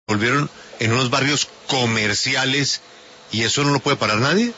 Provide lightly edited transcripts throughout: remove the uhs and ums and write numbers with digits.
volvieron en unos barrios comerciales y eso no lo puede parar nadie.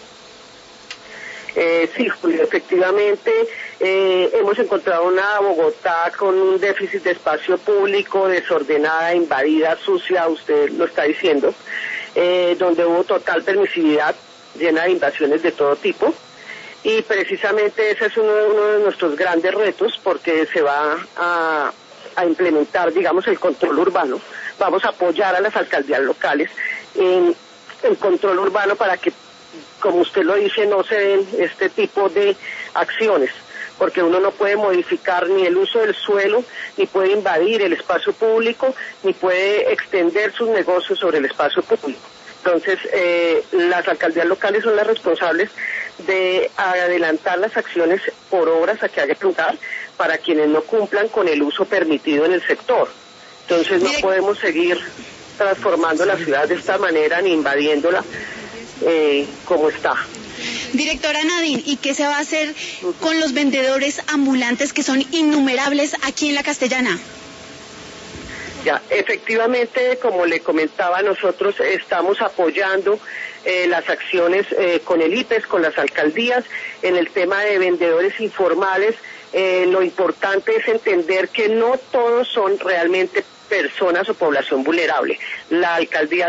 Sí, Julio, efectivamente hemos encontrado una Bogotá con un déficit de espacio público, desordenada, invadida, sucia, usted lo está diciendo, donde hubo total permisividad, llena de invasiones de todo tipo, y precisamente ese es uno de nuestros grandes retos, porque se va a implementar, digamos, el control urbano. Vamos a apoyar a las alcaldías locales en el control urbano para que, como usted lo dice, no se den este tipo de acciones, porque uno no puede modificar ni el uso del suelo, ni puede invadir el espacio público, ni puede extender sus negocios sobre el espacio público. Entonces, las alcaldías locales son las responsables de adelantar las acciones por obras a que haya lugar para quienes no cumplan con el uso permitido en el sector. Entonces, no podemos seguir transformando la ciudad de esta manera ni invadiéndola como está. Directora Nadine, ¿y qué se va a hacer con los vendedores ambulantes que son innumerables aquí en La Castellana? Ya, efectivamente, como le comentaba, nosotros estamos apoyando las acciones con el IPES, con las alcaldías, en el tema de vendedores informales. Lo importante es entender que no todos son realmente personas o población vulnerable. La alcaldía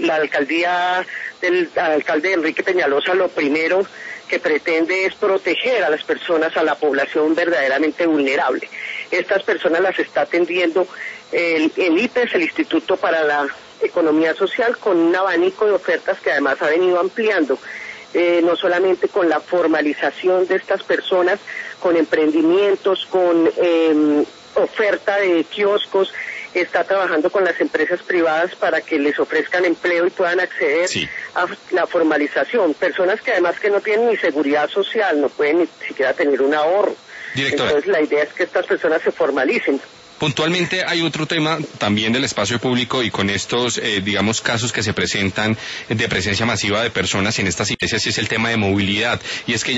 del alcalde Enrique Peñalosa lo primero que pretende es proteger a las personas, a la población verdaderamente vulnerable. Estas personas las está atendiendo el IPES, el Instituto para la Economía Social, con un abanico de ofertas que además ha venido ampliando, no solamente con la formalización de estas personas, con emprendimientos, con oferta de kioscos, está trabajando con las empresas privadas para que les ofrezcan empleo y puedan acceder a la formalización. Personas que además que no tienen ni seguridad social, no pueden ni siquiera tener un ahorro. Directora. Entonces la idea es que estas personas se formalicen. Puntualmente hay otro tema también del espacio público y con estos, digamos, casos que se presentan de presencia masiva de personas en estas iglesias, y es el tema de movilidad. Y es que